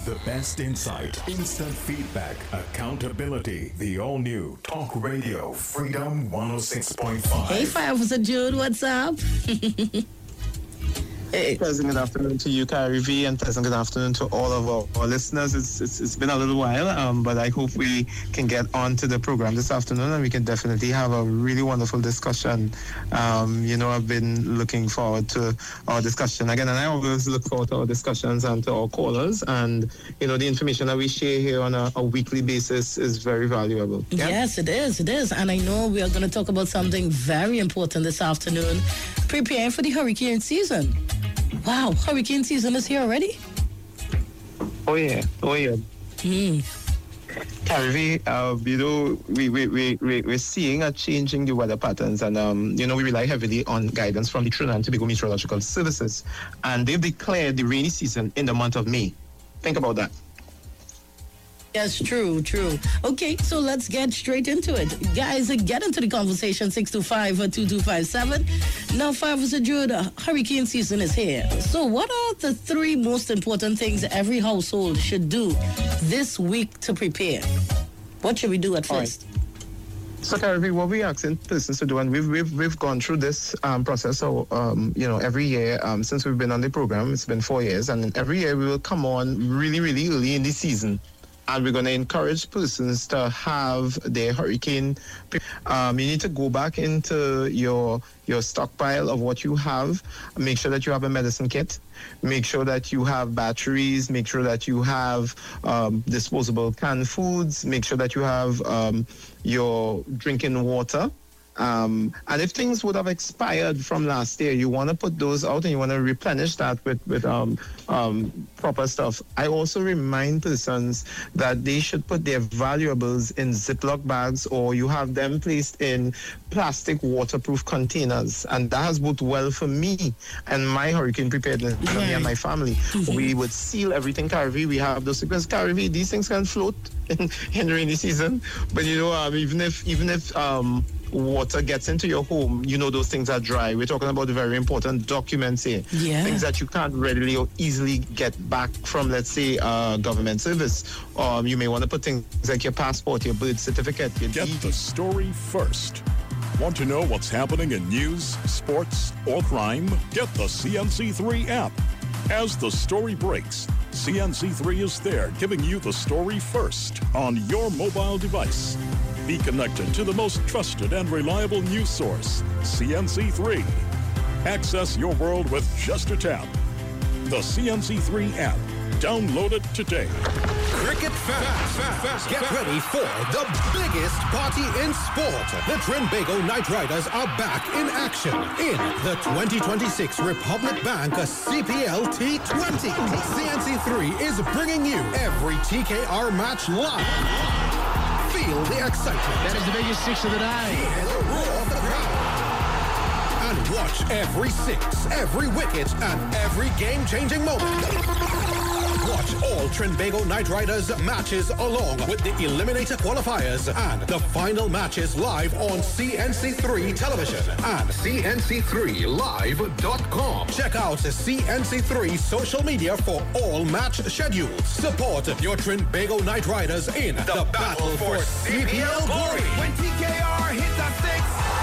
The best insight, instant feedback, accountability. The all-new Talk Radio Freedom 106.5. Hey, Fire Officer Jude, what's up? Hey. Pleasant good afternoon to you, Kyrie V, and pleasant good afternoon to all of our listeners. It's been a little while, but I hope we can get on to the program this afternoon, and we can definitely have a really wonderful discussion. I've been looking forward to our discussion again, and I always look forward to our discussions and to our callers. And the information that we share here on a weekly basis is very valuable. Yeah? Yes, it is. And I know we are going to talk about something very important this afternoon: preparing for the hurricane season. Wow, hurricane season is here already? Oh yeah. Carrie, we're seeing a change in the weather patterns, and we rely heavily on guidance from the Trinidad and Tobago Meteorological Services, and they've declared the rainy season in the month of May. Think about that. Yes, true. Okay, so let's get straight into it. Guys, get into the conversation, 625-2257. Now, Officer Jude, hurricane season is here. So what are the three most important things every household should do this week to prepare? What should we do at first? Right. So, Carrie, what we're asking persons to do, and we've gone through this process, every year since we've been on the program. It's been 4 years, and every year we will come on really, really early in the season. And we're going to encourage persons to have their hurricane. You need to go back into your stockpile of what you have. Make sure that you have a medicine kit. Make sure that you have batteries. Make sure that you have disposable canned foods. Make sure that you have your drinking water. And if things would have expired from last year, you want to put those out and you want to replenish that with proper stuff. I also remind persons that they should put their valuables in Ziploc bags, or you have them placed in plastic waterproof containers. And that has worked well for me and my hurricane preparedness, me and my family. Mm-hmm. We would seal everything, Carrie. We have those, because Carrie, these things can float in the rainy season. But even if water gets into your home, those things are dry. We're talking about the very important documents here. Yeah. Things that you can't readily or easily get back from, let's say, government service. You may want to put things like your passport, your birth certificate. Get the story first. Want to know what's happening in news, sports, or crime? Get the CNC3 app. As the story breaks, CNC3 is there giving you the story first on your mobile device. Be connected to the most trusted and reliable news source, CNC3. Access your world with just a tap. The CNC3 app. Download it today. Cricket fans, get ready for the biggest party in sport. The Trinbago Knight Riders are back in action in the 2026 Republic Bank CPL T20. CNC3 is bringing you every TKR match live. Feel the excitement. That is the biggest six of the day. Hear the roar of the crowd. And watch every six, every wicket, and every game-changing moment. Watch all Trinbago Knight Riders matches along with the Eliminator qualifiers and the final matches live on CNC3 television and CNC3live.com. Check out CNC3 social media for all match schedules. Support your Trinbago Knight Riders in the battle for CPL glory. When TKR hits a six,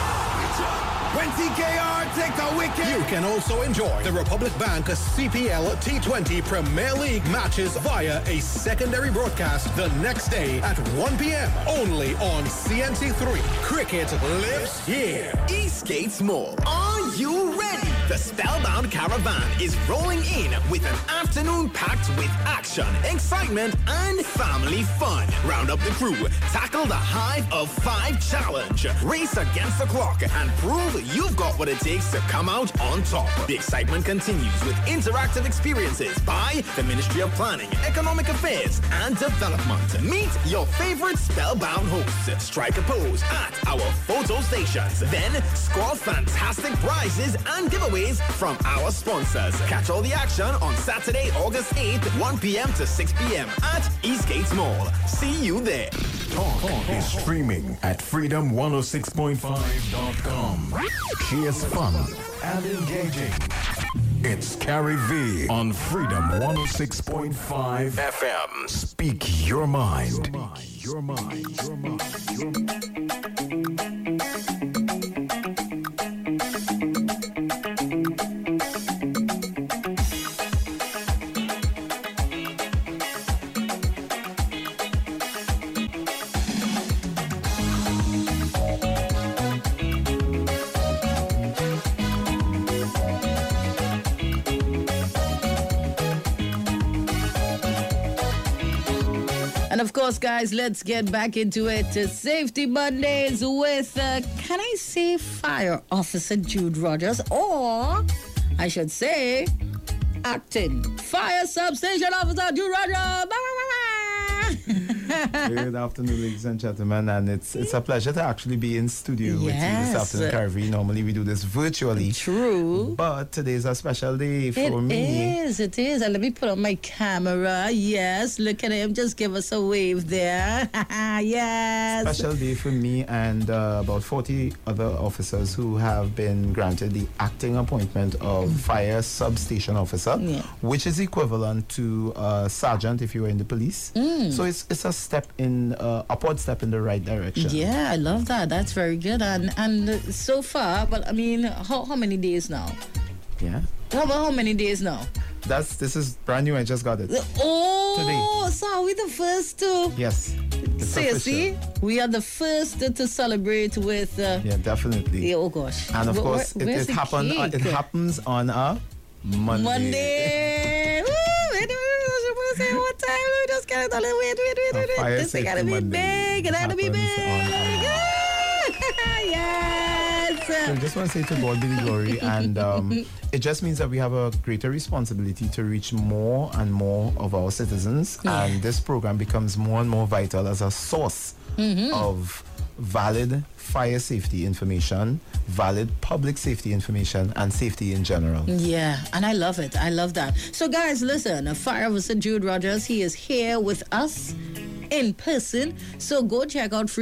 when TKR takes a wicket. You can also enjoy the Republic Bank CPL T20 Premier League matches via a secondary broadcast the next day at 1 p.m. only on CNC3. Cricket lives here. Eastgates Mall. Are you ready? The Spellbound Caravan is rolling in with an afternoon packed with action, excitement, and family fun. Round up the crew, tackle the Hive of 5 challenge, race against the clock, and prove you've got what it takes to come out on top. The excitement continues with interactive experiences by the Ministry of Planning, Economic Affairs, and Development. Meet your favorite Spellbound hosts. Strike a pose at our photo stations. Then score fantastic prizes and giveaways from our sponsors. Catch all the action on Saturday, August 8th, 1 p.m. to 6 p.m. at Eastgates Mall. See you there. Talk is streaming at freedom106.5.com. She is fun and engaging. It's Carrie V on Freedom 106.5 FM. Speak your mind. Speak your mind. Your mind. Your mind. Of course, guys, let's get back into it. Safety Mondays with, can I say Fire Officer Jude Rogers, or I should say, Acting Fire Substation Officer Jude Rogers. Good afternoon, ladies and gentlemen, and it's a pleasure to actually be in studio with you this afternoon, Carrie. Normally we do this virtually. True. But today is a special day for me. It is. And let me put on my camera. Yes, look at him. Just give us a wave there. Yes. Special day for me and about 40 other officers who have been granted the acting appointment of Fire Substation Officer, which is equivalent to sergeant if you were in the police. So it's a step in upward step in the right direction. Yeah, I love that. That's very good. And so far, well, I mean, how many days now? Yeah. How many days now? This is brand new. I just got it. Oh, today. So are we the first to? Yes. See, we are the first to celebrate with. Yeah, definitely. Oh gosh. And of course, it happens on a Monday. Monday. Say what time? We just got it. Wait. This thing gotta be big. It gotta be big. Yes. So I just want to say to God be the glory, and it just means that we have a greater responsibility to reach more and more of our citizens, and this program becomes more and more vital as a source of valid fire safety information, valid public safety information, and safety in general. Yeah, and I love it. I love that. So guys, listen, Fire Officer Jude Rogers, he is here with us in person. So go check out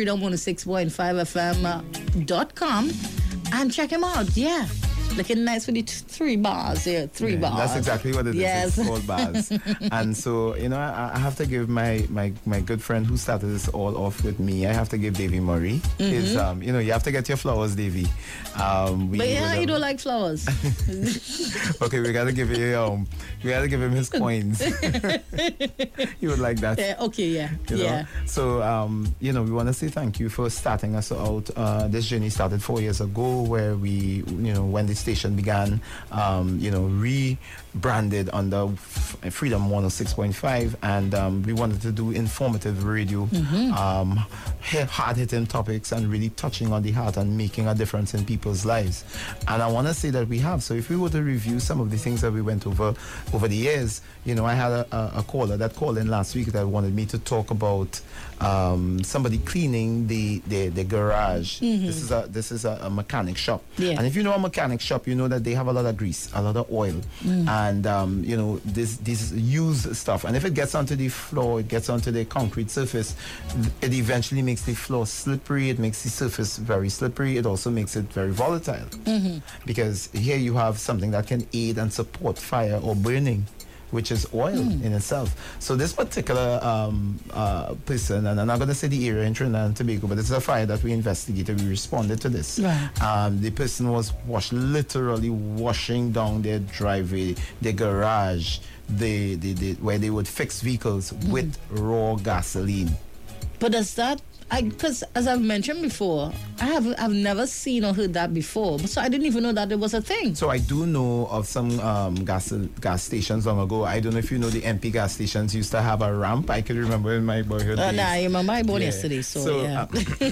freedom106.5fm.com and check him out. Yeah. Looking nice with the 3 bars here. 3 bars. That's exactly what it is. Yes. It's 4 bars. And so, I have to give my good friend who started this all off with me, I have to give Davy Murray. His, you have to get your flowers, Davy. You don't like flowers. Okay, we gotta give him his coins. You would like that. Yeah, okay, yeah. You know? So, we want to say thank you for starting us out. This journey started 4 years ago where we, when the station began, rebranded under Freedom 106.5, and we wanted to do informative radio, hard-hitting topics, and really touching on the heart and making a difference in people's lives. And I want to say that we have. So if we were to review some of the things that we went over the years, I had a caller that called in last week that wanted me to talk about somebody cleaning the garage. This is a mechanic shop, and if you know a mechanic shop, you know that they have a lot of grease, a lot of oil, and this used stuff, and if it gets onto the floor, it gets onto the concrete surface, it eventually makes the floor slippery, it makes the surface very slippery, it also makes it very volatile, because here you have something that can aid and support fire or burning, which is oil in itself. So this particular person, and I'm not going to say the area in Trinidad and Tobago, but this is a fire that we investigated. We responded to this. Right. The person was literally washing down their driveway, their garage, where they would fix vehicles with raw gasoline. But does that, because as I've mentioned before, I've never seen or heard that before, so I didn't even know that it was a thing. So I do know of some gas stations long ago. I don't know if you know the MP gas stations used to have a ramp. I could remember in my boyhood days. Nah, I remember I born yesterday, so yeah.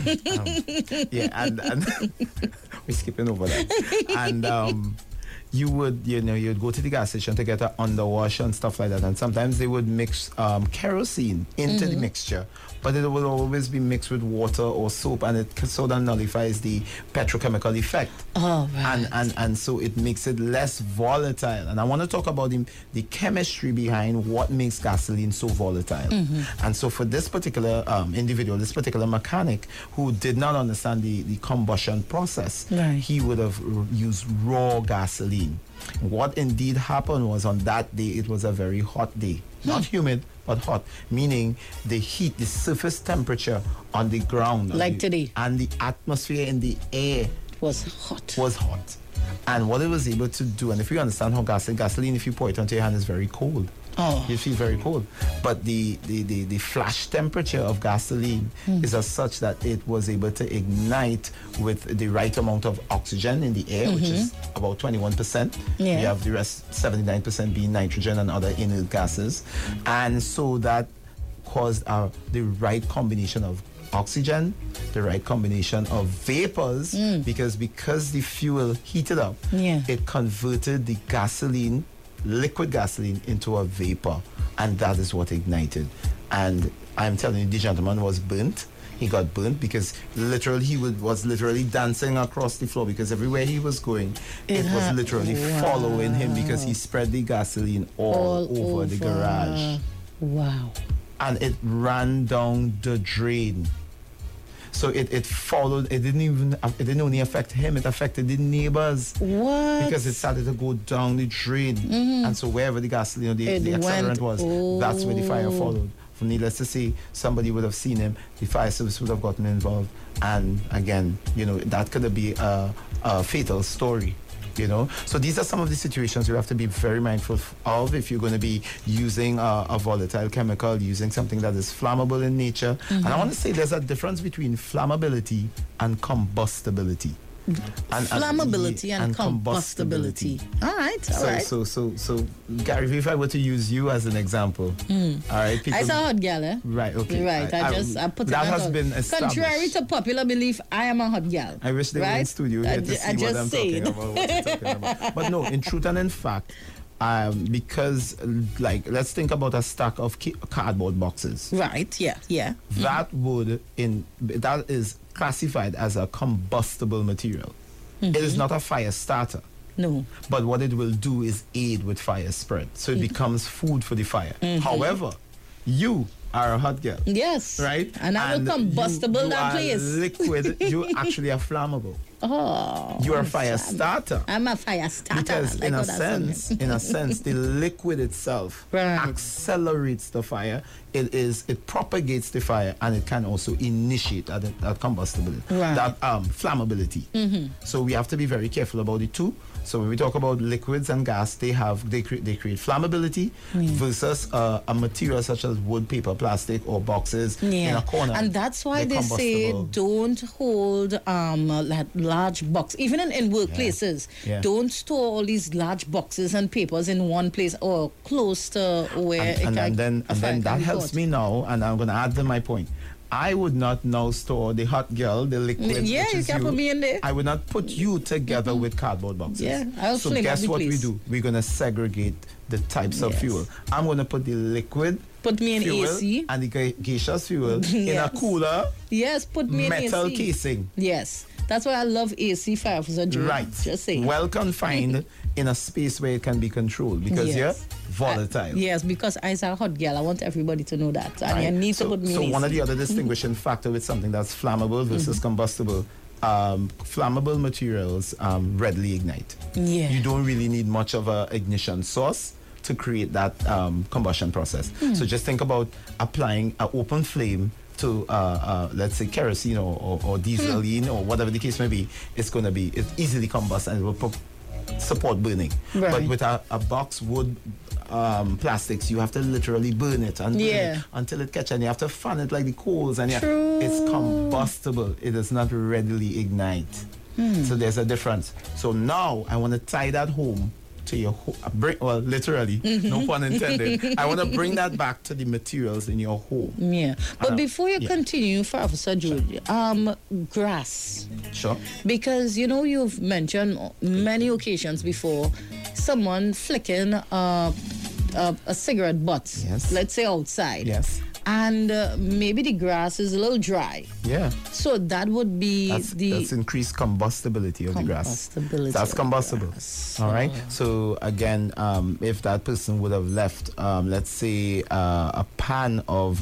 And we're skipping over that. And you would, you'd go to the gas station to get an underwash and stuff like that, and sometimes they would mix kerosene into the mixture, but it will always be mixed with water or soap, and it sort of nullifies the petrochemical effect. Oh, right. And so it makes it less volatile. And I want to talk about the chemistry behind what makes gasoline so volatile. And so for this particular individual, this particular mechanic who did not understand the combustion process, he would have used raw gasoline gasoline. What indeed happened was on that day, it was a very hot day. Not humid, but hot, meaning the heat, the surface temperature on the ground. Like today. And the atmosphere in the air Was hot. was hot. And what it was able to do, and if you understand how gasoline, if you pour it onto your hand, is very cold. Oh. You feel very cold. But the flash temperature of gasoline is as such that it was able to ignite with the right amount of oxygen in the air, which is about 21%. Yeah. You have the rest, 79% being nitrogen and other inert gases. And so that caused the right combination of oxygen, the right combination of vapors, because the fuel heated up, it converted the gasoline, liquid gasoline, into a vapor, and that is what ignited. And I'm telling you, the gentleman was burnt. He got burnt because literally he was literally dancing across the floor, because everywhere he was going, it was literally following him, because he spread the gasoline all over the garage. Wow. And it ran down the drain. So it followed. It didn't only affect him, it affected the neighbors. What? Because it started to go down the drain. And so wherever the gasoline, the accelerant was, that's where the fire followed. Needless to say, somebody would have seen him, the fire service would have gotten involved, and again, that could be a fatal story. So these are some of the situations you have to be very mindful of if you're going to be using a volatile chemical, using something that is flammable in nature. And I want to say there's a difference between flammability and combustibility. Flammability and combustibility. All right. So Gary, if I were to use you as an example, all right, people, I saw hot gal, eh? Right, okay. Right, I put that it has out. been established. Contrary to popular belief, I am a hot gal. I wish they were in studio here to see what I'm talking about. But no, in truth and in fact, because let's think about a stack of cardboard boxes. Right, yeah. That is classified as a combustible material. It is not a fire starter. No. But what it will do is aid with fire spread. So it becomes food for the fire. However, you are a hot girl. Yes. Right? And I will combustible that place. Liquid, you actually are flammable. Oh. You are a fire starter. I'm a fire starter. Because in a sense, the liquid itself accelerates the fire. It propagates the fire, and it can also initiate that combustibility, that flammability. So we have to be very careful about the two. So when we talk about liquids and gas, they create flammability versus a material such as wood, paper, plastic, or boxes in a corner. And that's why they say don't hold large box, even in workplaces. Don't store all these large boxes and papers in one place or close to where and then that helps me now, and I'm going to add to my point. I would not now store the hot girl, the liquid. Yeah, which you is can put me in there. I would not put you together with cardboard boxes. Yeah, I'll so fling guess up the what place. we do? We're going to segregate the types of fuel. I'm going to put the liquid. Put me in fuel AC. And the gaseous fuel in a cooler. Yes, put me in AC. Metal casing. Yes. That's why I love AC fire for Right. Just saying. Well confined in a space where it can be controlled, because you're volatile. Yes, because as a hot girl, I want everybody to know that. And you need to put me in AC. So one of the other distinguishing factor with something that's flammable versus combustible, flammable materials readily ignite. Yeah. You don't really need much of an ignition source to create that combustion process. So just think about applying an open flame to let's say kerosene or dieseline or whatever the case may be. It's easily combust and it will support burning. Right. But with a box wood plastics, you have to literally burn it and burn it until it catches, and you have to fan it like the coals, and it's combustible. It does not readily ignite. So there's a difference. So now I want to tie that home to your literally, no pun intended. I want to bring that back to the materials in your home. Yeah. But before you continue, Officer Jude, grass. Sure. Because, you've mentioned many occasions before someone flicking a cigarette butt, let's say outside. Yes. And maybe the grass is a little dry. Yeah. So that would be that's increased combustibility of the grass. That's combustible. All right. So again, if that person would have left, let's say, a pan of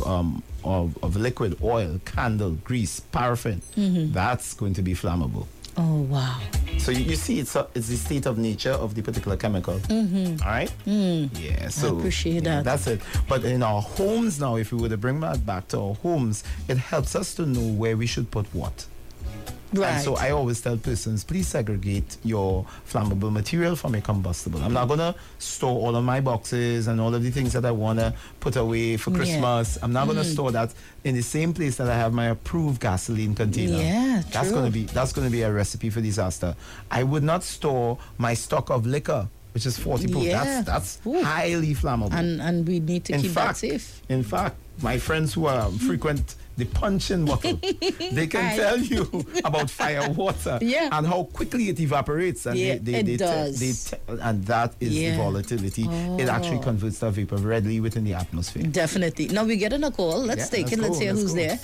liquid oil, candle, grease, paraffin, that's going to be flammable. Oh wow. So you see, it's the state of nature of the particular chemical. All right? Yeah, so I appreciate that. That's it. But in our homes now, if we were to bring that back to our homes, it helps us to know where we should put what. Right. And so I always tell persons, please segregate your flammable material from your combustible. I'm not going to store all of my boxes and all of the things that I want to put away for Christmas. I'm not going to store that in the same place that I have my approved gasoline container. Yeah, that's true. That's going to be a recipe for disaster. I would not store my stock of liquor, which is 40 proof. Yeah. That's Ooh. highly flammable. And we need to keep that safe. In fact, my friends who are frequent the punching bottle, they can tell you about fire water and how quickly it evaporates. And it does. And that is the volatility. It actually converts the vapor readily within the atmosphere. Definitely. Now we're getting a call. Let's take it. Let's hear who's there.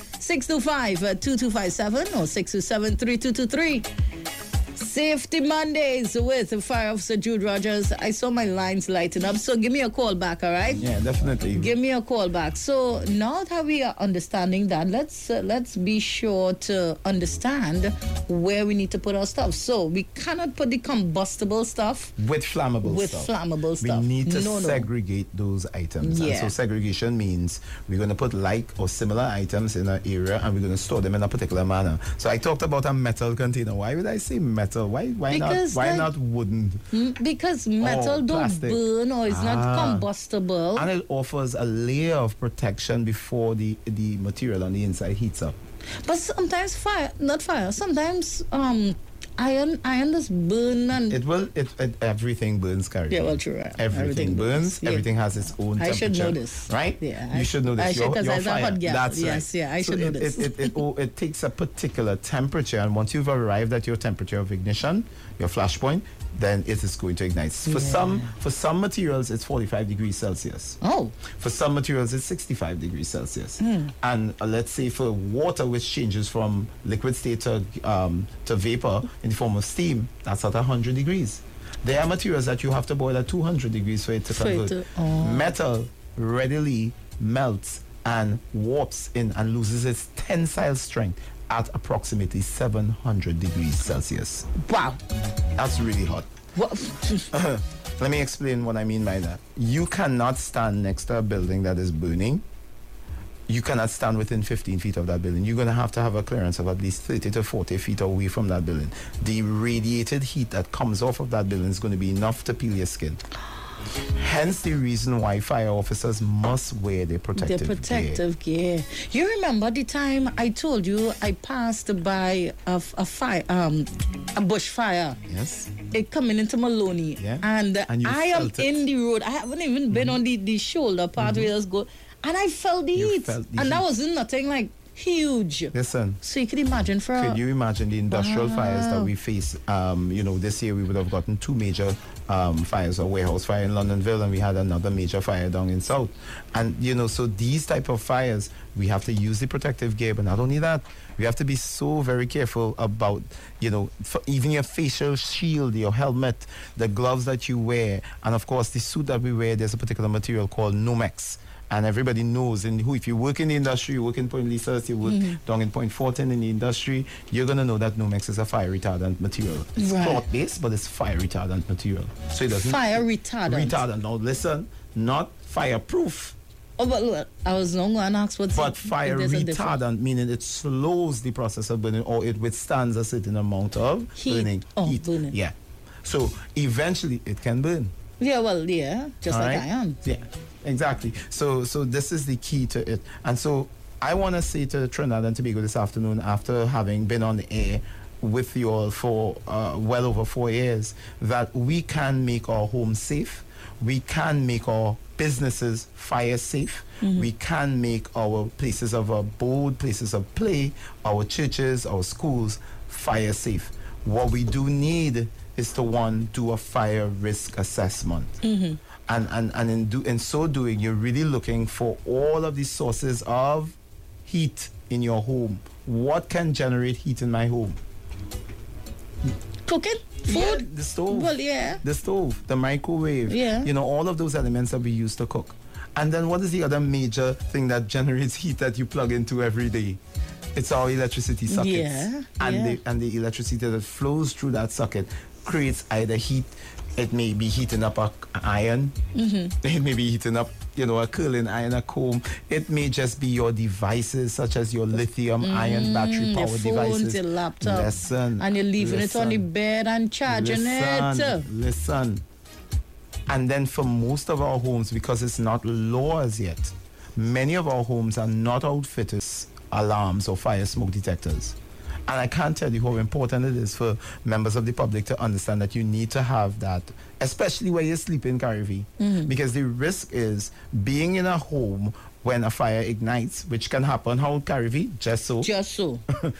625-2257 or 627-3223. Safety Mondays with Fire Officer Jude Rogers. I saw my lines lighting up, so give me a call back, all right? Yeah, definitely. Give me a call back. So now that we are understanding that, let's be sure to understand where we need to put our stuff. So we cannot put the combustible stuff with flammable stuff. We need to segregate those items. Yeah. And so segregation means we're going to put like or similar items in an area and we're going to store them in a particular manner. So I talked about a metal container. Why would I say metal? Why not wooden? Because metal don't burn or it's not combustible. And it offers a layer of protection before the material on the inside heats up. But sometimes sometimes iron does burn and everything burns, Carrie. Yeah, well, true. Right. Everything burns. Everything has its own temperature. I should know this, right? Yeah, you should know this. I should, because I'm a hot gal. That's yes, right. Yeah, I should know this. It takes a particular temperature, and once you've arrived at your temperature of ignition, your flash point, then it is going to ignite. For some materials, it's 45 degrees Celsius. Oh. For some materials, it's 65 degrees Celsius. And let's say for water, which changes from liquid state to vapor in the form of steam, that's at 100 degrees. There are materials that you have to boil at 200 degrees for it to convert. Metal readily melts and warps in and loses its tensile strength at approximately 700 degrees Celsius. Wow. That's really hot. Let me explain what I mean by that. You cannot stand next to a building that is burning. You cannot stand within 15 feet of that building. You're going to have a clearance of at least 30 to 40 feet away from that building. The radiated heat that comes off of that building is going to be enough to peel your skin. Hence the reason why fire officers must wear their protective gear. You remember the time I told you I passed by a fire, a bush fire. Yes. It coming into Maloney. Yeah. And I am in the road. I haven't even been on the shoulder part where it's go. And I felt the heat. And that was nothing like huge. Listen. So you could imagine Could you imagine the industrial fires that we face? This year we would have gotten 2 major fires, a warehouse fire in Londonville, and we had another major fire down in South. And, so these type of fires, we have to use the protective gear, but not only that, we have to be so very careful about, even your facial shield, your helmet, the gloves that you wear, and of course the suit that we wear, there's a particular material called Nomex. And everybody knows, if you work in the industry, you work in Point Lisa, you work down in Point Fortin in the industry, you're going to know that Nomex is a fire retardant material. It's cloth-based, but it's fire retardant material. So it doesn't... Fire retardant. Retardant. Now listen, not fireproof. Oh, but look, I was not going to ask what's... But fire retardant, meaning it slows the process of burning, or it withstands a certain amount of burning. Heat. Burning. Yeah. So eventually it can burn. Yeah, well, yeah, just all like I am. Yeah. Exactly. So this is the key to it. And so I want to say to Trinidad and Tobago this afternoon, after having been on the air with you all for well over 4 years, that we can make our homes safe. We can make our businesses fire safe. We can make our places of abode, places of play, our churches, our schools fire safe. What we do need is to do a fire risk assessment. And in so doing, you're really looking for all of the sources of heat in your home. What can generate heat in my home? Cooking? Food? Yeah, the stove. Well, yeah. The stove, the microwave. Yeah. All of those elements that we use to cook. And then what is the other major thing that generates heat that you plug into every day? It's our electricity sockets. Yeah, And the electricity that flows through that socket creates either heat. It may be heating up an iron. It may be heating up, a curling iron, a comb. It may just be your devices, such as your lithium-ion battery-powered your phones, devices. your laptop. Listen. And you're leaving it on the bed and charging it. Listen. And then for most of our homes, because it's not law as yet, many of our homes are not outfitted with alarms or fire smoke detectors. And I can't tell you how important it is for members of the public to understand that you need to have that, especially where you're sleeping, Carivy. Because the risk is being in a home when a fire ignites, which can happen. How, Carivy? Just so. So.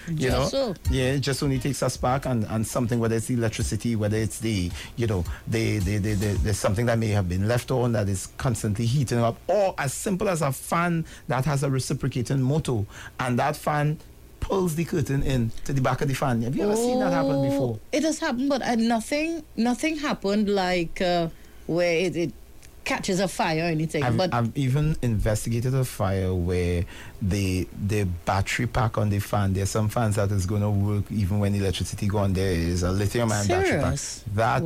Yeah, it just only takes a spark and something, whether it's the electricity, whether it's the something that may have been left on that is constantly heating up, or as simple as a fan that has a reciprocating motor, and that fan pulls the curtain in to the back of the fan. Have you ever seen that happen before? It has happened, but nothing happened like where it catches a fire or anything. I've even investigated a fire where the battery pack on the fan, there's some fans that is going to work even when electricity gone. There is a lithium-ion battery pack that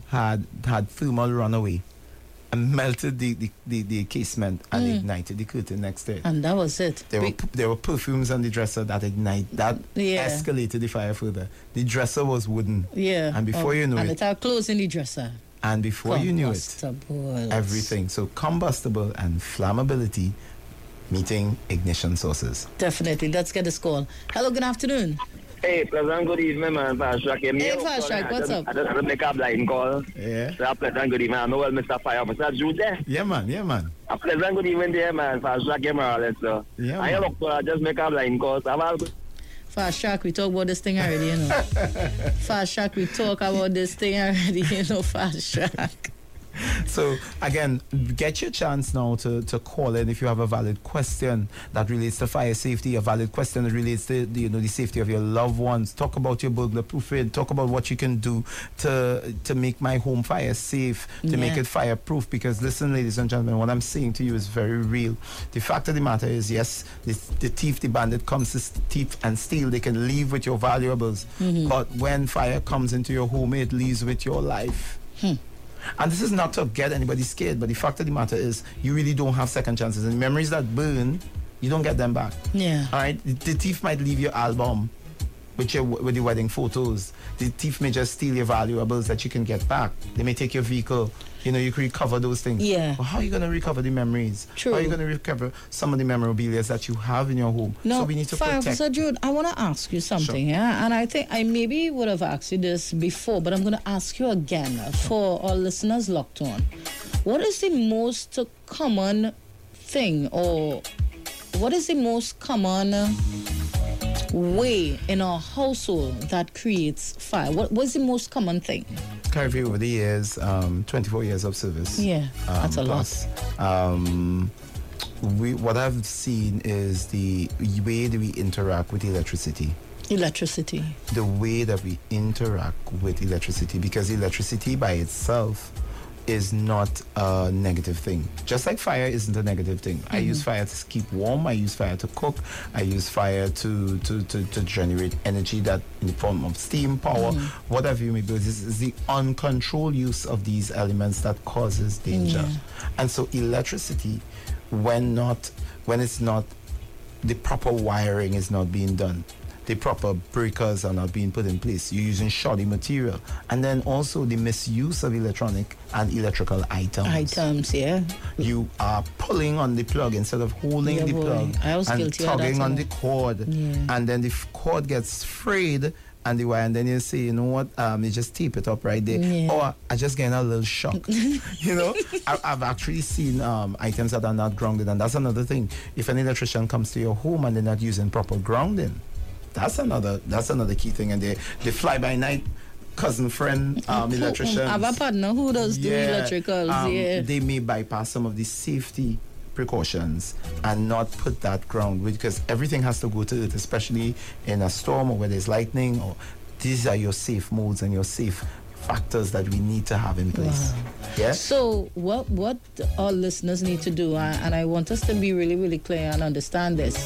had thermal runaway and melted the casement and ignited the curtain next day. And that was it. There were perfumes on the dresser that escalated the fire further. The dresser was wooden. Yeah. And before you know and it... it had clothes in the dresser. And before you knew it, everything. So combustible and flammability meeting ignition sources. Definitely. Let's get this call. Hello, good afternoon. Hey, pleasant good evening, man. Hey, Fashak, what's up? I just had to make a blind call. Yeah. So, pleasant good evening. I know well, Mr. Fire Officer Jude there. Yeah, man. A pleasant good evening there, man. Fashak, so. Yeah, I look for just make a blind call. So, I'm all good. Fashak, we talk about this thing already, Fashak, we talk about this thing already, Fashak. So again, get your chance now to call in if you have a valid question that relates to fire safety, a valid question that relates to the safety of your loved ones. Talk about your burglar proofing. Talk about what you can do to make my home fire safe, to make it fireproof. Because listen, ladies and gentlemen, what I'm saying to you is very real. The fact of the matter is, yes, the thief, the bandit comes to thief and steal. They can leave with your valuables, but when fire comes into your home, it leaves with your life. And this is not to get anybody scared, but the fact of the matter is you really don't have second chances. And memories that burn, you don't get them back. Yeah. All right? The thief might leave your album with the wedding photos. The thief may just steal your valuables that you can get back. They may take your vehicle. You can recover those things. Yeah. But how are you going to recover the memories? True. How are you going to recover some of the memorabilia that you have in your home? No, so we need to Fire protect. Officer Jude, I want to ask you something, yeah? And I think I maybe would have asked you this before, but I'm going to ask you again for our listeners locked on. What is the most common thing, or what is the most common way in our household that creates fire? What's the most common thing? Carivy, over the years, 24 years of service. Yeah, that's a plus, lot. What I've seen is the way that we interact with electricity. The way that we interact with electricity, because electricity by itself is not a negative thing. Just like fire isn't a negative thing. I use fire to keep warm. I use fire to cook. I use fire to generate energy that in the form of steam, power, whatever you may do. This is the uncontrolled use of these elements that causes danger. And so electricity, when it's not, the proper wiring is not being done. The proper breakers are not being put in place. You're using shoddy material. And then also the misuse of electronic and electrical items. You are pulling on the plug instead of holding the plug. I was and guilty tugging of that on the cord. And then the cord gets frayed and the wire, and then you say, you know what, you just tape it up right there. Or I just getting a little shock. I've actually seen items that are not grounded, and that's another thing. If an electrician comes to your home and they're not using proper grounding, that's another key thing. And they fly by night cousin friend electricians. I have a partner who does do electricals. They may bypass some of the safety precautions and not put that ground, because everything has to go to it, especially in a storm or where there's lightning. Or these are your safe modes and your safe factors that we need to have in place. Yeah. So what our listeners need to do, and I want us to be really, really clear and understand this.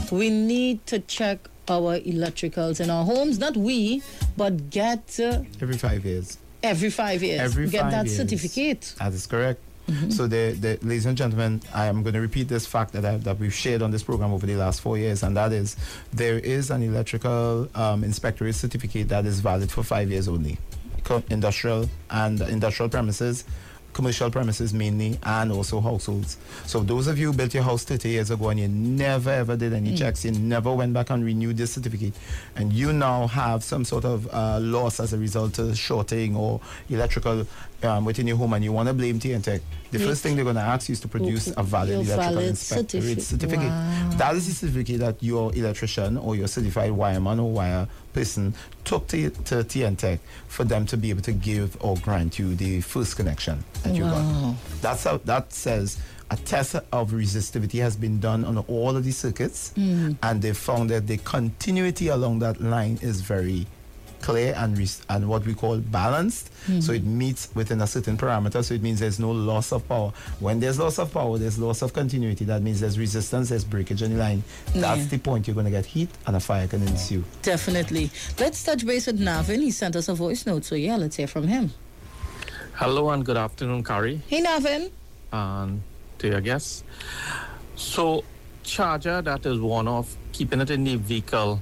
We need to check our electricals in our homes. Not we, but get Every 5 years. every 5 years. Every get 5 that years. certificate. That is correct. So, ladies and gentlemen, I am going to repeat this fact that we've shared on this program over the last 4 years, and that is there is an electrical inspectorate certificate that is valid for 5 years only. Industrial premises, commercial premises mainly, and also households. So those of you who built your house 30 years ago and you never ever did any checks, you never went back and renewed this certificate, and you now have some sort of loss as a result of shorting or electrical within your home, and you want to blame TNTech, the first thing they're going to ask you is to produce a valid Your electrical valid inspectorate certificate. Wow. That is the certificate that your electrician or your certified wireman or wire person took to TNTech for them to be able to give or grant you the first connection that you got. That's how that says a test of resistivity has been done on all of these circuits, and they found that the continuity along that line is very clear and what we call balanced. So it meets within a certain parameter, so it means there's no loss of power. When there's loss of power, there's loss of continuity. That means there's resistance, there's breakage in the line. That's the point. You're going to get heat and a fire can ensue. Definitely. Let's touch base with Navin. He sent us a voice note, so yeah, let's hear from him. Hello and good afternoon, Kari, Hey, Navin. and to your guests. So, charger that is worn off, keeping it in the vehicle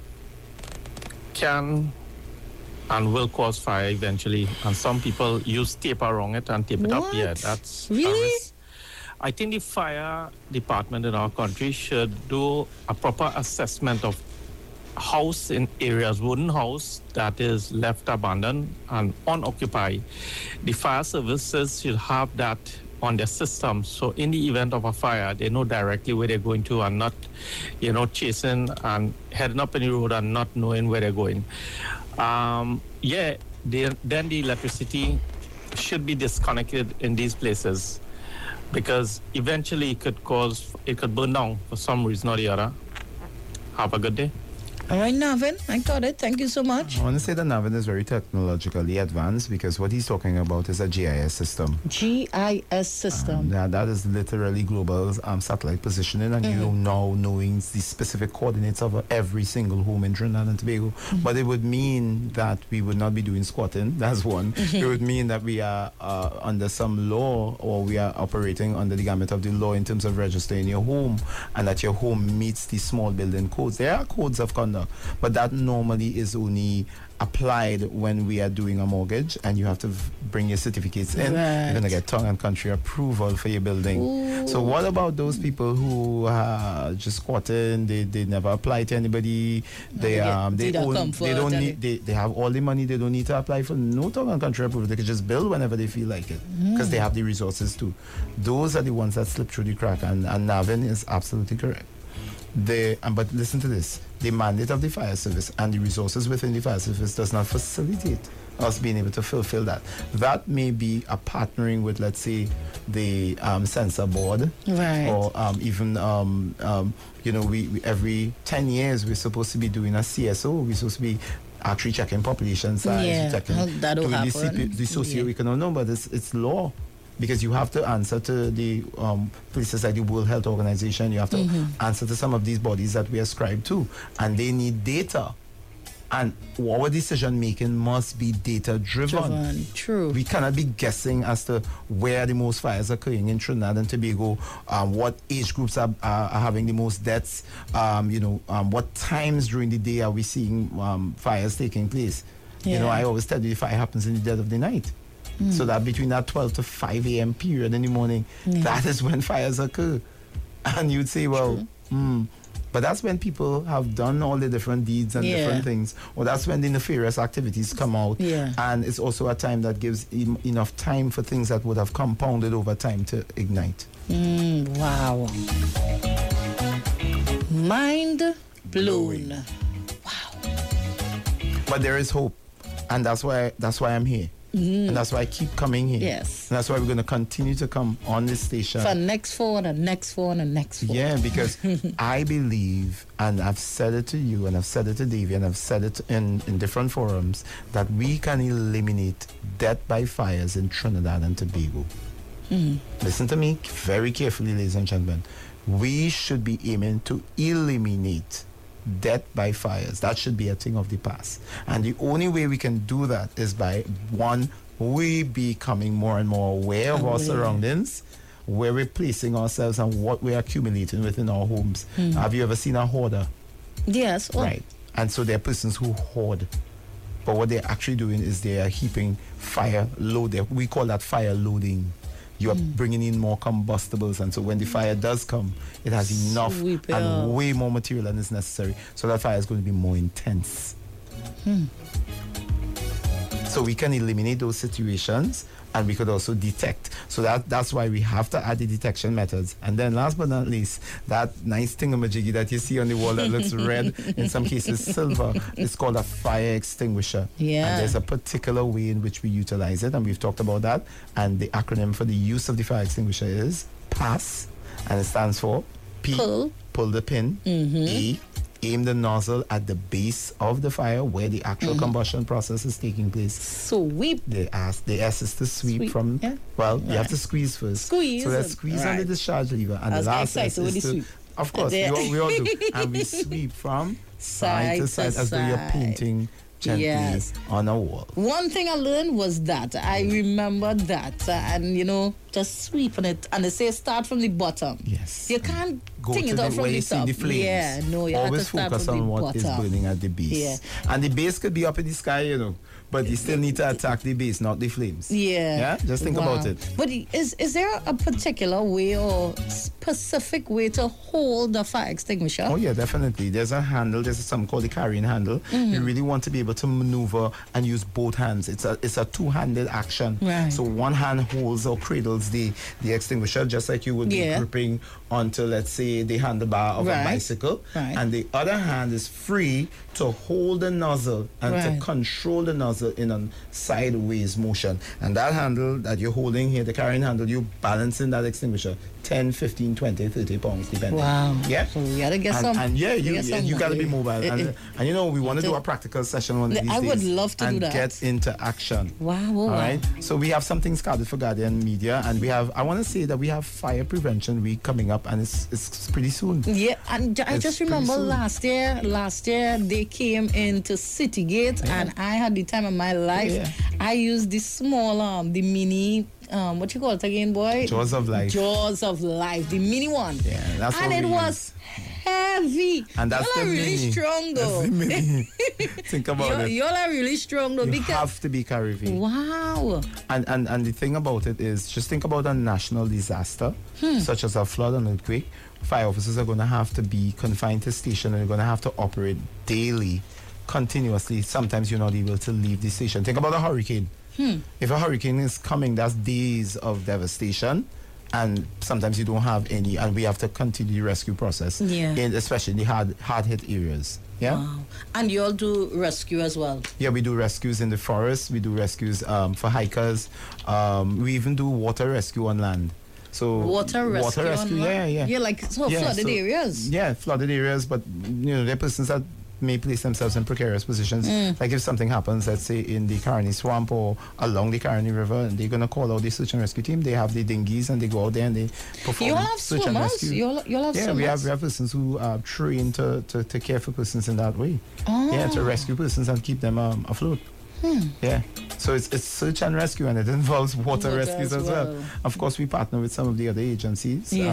can and will cause fire eventually. And some people use tape around it and tape it up. Yeah, that's Really? a risk. I think the fire department in our country should do a proper assessment of house in areas, wooden house that is left abandoned and unoccupied. The fire services should have that on their system. So in the event of a fire, they know directly where they're going to and not, chasing and heading up any road and not knowing where they're going. Then the electricity should be disconnected in these places because eventually it could burn down for some reason or the other. Have a good day. All right, Navin, I got it. Thank you so much. I want to say that Navin is very technologically advanced because what he's talking about is a GIS system. GIS system. That is literally global satellite positioning, and you now knowing the specific coordinates of every single home in Trinidad and Tobago. But it would mean that we would not be doing squatting. That's one. It would mean that we are under some law, or we are operating under the gamut of the law in terms of registering your home, and that your home meets the small building codes. There are codes of conduct, but that normally is only applied when we are doing a mortgage, and you have to bring your certificates in. Right. You're going to get tongue and country approval for your building. Ooh. So what about those people who just squatting? They never apply to anybody. They have all the money. They don't need to apply for no tongue and country approval. They can just build whenever they feel like it because they have the resources too. Those are the ones that slip through the crack, and Navin is absolutely correct. But listen to this. The mandate of the fire service and the resources within the fire service does not facilitate us being able to fulfill that. That may be a partnering with, let's say, the sensor board, Right. or even we every 10 years we're supposed to be doing a CSO. We're supposed to be actually checking population size, Yeah, checking that'll doing happen. the socioeconomic. No, but it's law. Because you have to answer to the places like the World Health Organization. You have to answer to some of these bodies that we ascribe to. And they need data. And our decision making must be data driven. True. We cannot be guessing as to where the most fires are occurring in Trinidad and Tobago, what age groups are having the most deaths, what times during the day are we seeing fires taking place. Yeah. I always tell you the fire happens in the dead of the night. So that between that 12 to 5 a.m. period in the morning, that is when fires occur. And you'd say, well, but that's when people have done all the different deeds and different things. Or that's when the nefarious activities come out. Yeah. And it's also a time that gives enough time for things that would have compounded over time to ignite. Wow. Mind blown. But there is hope. And that's why I'm here. And that's why I keep coming here. Yes. And that's why we're going to continue to come on this station. For next phone and next phone and next phone. Yeah, because I believe, and I've said it to you, and I've said it to Davey, and I've said it in different forums, that we can eliminate death by fires in Trinidad and Tobago. Listen to me very carefully, ladies and gentlemen. we should be aiming to eliminate death by fires. That should be a thing of the past. And the only way we can do that is by, one, we becoming more and more aware of our surroundings, where we're placing ourselves and what we're accumulating within our homes. Have you ever seen a hoarder? Yes. Oh. Right. And so there are persons who hoard. But what they're actually doing is they are heaping fire load. We call that fire loading. You are bringing in more combustibles, and so when the fire does come, it has enough and way more material than is necessary. So that fire is going to be more intense. So we can eliminate those situations, and we could also detect. So that's why we have to add the detection methods. And then last but not least, that nice thingamajiggy that you see on the wall that looks red, in some cases silver, it's called a fire extinguisher. Yeah. And there's a particular way in which we utilize it, and we've talked about that. And the acronym for the use of the fire extinguisher is PASS, and it stands for P, pull the pin, A, aim the nozzle at the base of the fire where the actual combustion process is taking place. Sweep. The S is to sweep from, well, you have to squeeze first. Squeeze. So let's squeeze on the discharge lever. And the last S is to sweep. Of course, we all do. And we sweep from side to side as though you're painting gently on a wall. One thing I learned was that I remember that, and just sweeping it, and they say start from the bottom. Yes. You can't go ting to it the out from where the you see top. the flames. Yeah, no, you always have to start focus from on the what bottom. is burning at the base. Yeah. And the base could be up in the sky, but you still need to attack the base, not the flames. Yeah. Just think about it. But is there a particular way or specific way to hold the fire extinguisher? Oh yeah, definitely. There's a handle. There's something called the carrying handle. You really want to be able to maneuver and use both hands. It's a two-handed action. Right. So one hand holds or cradles the extinguisher, just like you would be gripping onto, let's say, the handlebar of a bicycle. Right. And the other hand is free to hold the nozzle and to control the nozzle in a sideways motion. And that handle that you're holding here, the carrying handle, you're balancing that extinguisher 10, 15, 20, 30 pounds, depending. Wow. Yeah. So we got to get some. And you got to be mobile. And we want to do a practical session one of these I would days love to do that. And get into action. Wow. All right. So we have something scheduled for Guardian Media, and I want to say that we have Fire Prevention Week coming up, and it's pretty soon. Yeah, and I just remember last year they came into Citygate, and I had the time of my life. Yeah. I used the small, the mini, what you call it again, boy? Jaws of Life. Jaws of Life, the mini one. Yeah, that's and what it we was heavy. And that's y'all the are really mini. strong, though. That's the mini. Think about it. Y'all are really strong, though. You have to be Caribbean. Wow. And the thing about it is, just think about a national disaster, such as a flood and earthquake. Fire officers are going to have to be confined to station, and they're going to have to operate daily, continuously. Sometimes you're not able to leave the station. Think about a hurricane. If a hurricane is coming, that's days of devastation, and sometimes you don't have any, and we have to continue the rescue process, especially in the hard hit areas. Yeah. Wow. And you all do rescue as well? Yeah, we do rescues in the forest. We do rescues for hikers. We even do water rescue on land. So water rescue on land? Yeah. Yeah, like flooded areas? Yeah, flooded areas, but there are persons that may place themselves in precarious positions. Like if something happens, let's say in the Caroni Swamp or along the Caroni River, and they're going to call out the search and rescue team. They have the dinghies, and they go out there and they perform search and rescue. You'll have yeah, swimmers? we have persons who are trained to care for persons in that way. Oh. Yeah, to rescue persons and keep them afloat. Yeah, so it's search and rescue, and it involves water rescues as well. Of course, we partner with some of the other agencies. We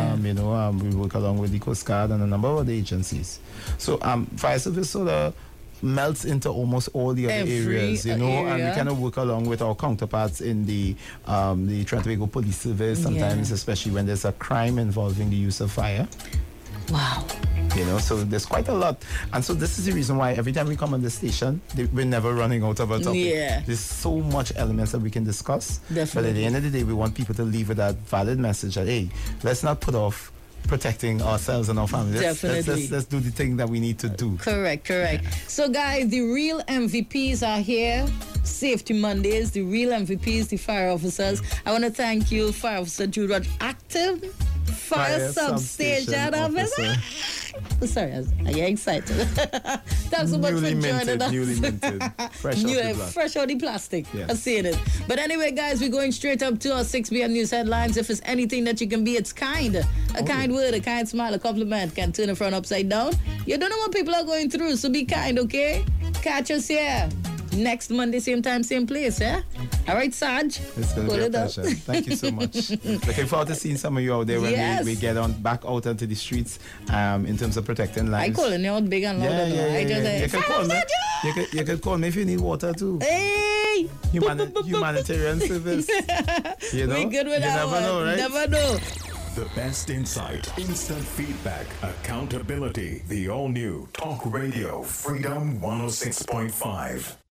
work along with the Coast Guard and a number of other agencies. So fire service sort of melts into almost all the other areas, and we kind of work along with our counterparts in the Trinidad and Tobago Police Service sometimes, especially when there's a crime involving the use of fire. Wow. So there's quite a lot. And so this is the reason why every time we come on the station, we're never running out of a topic. Yeah. There's so much elements that we can discuss. Definitely. But at the end of the day, we want people to leave with that valid message that, hey, let's not put off protecting ourselves and our families. Definitely. Let's do the thing that we need to do. Correct. So guys, the real MVPs are here. Safety Mondays, the real MVPs, the fire officers. I want to thank you, Fire Officer Jude Rogers, active fire substation officer. Sorry, I get excited. Thanks so much for joining us. Newly minted. Fresh out the plastic. Yes. I see it. But anyway, guys, we're going straight up to our 6 p.m. news headlines. If it's anything that you can be, it's kind. A kind word, a kind smile, a compliment can turn a front upside down. You don't know what people are going through, so be kind, okay? Catch us here next Monday, same time, same place, yeah? All right, Sarge. It's going to be a pleasure. Thank you so much. Looking forward to seeing some of you out there when we get on back out onto the streets in terms of protecting lives. I calling you out big and loud. You can call me. You can call me if you need water too. Hey! Humanitarian service. You know? We good with that never know, right? Never know. The best insight, instant feedback, accountability. The all-new Talk Radio Freedom 106.5.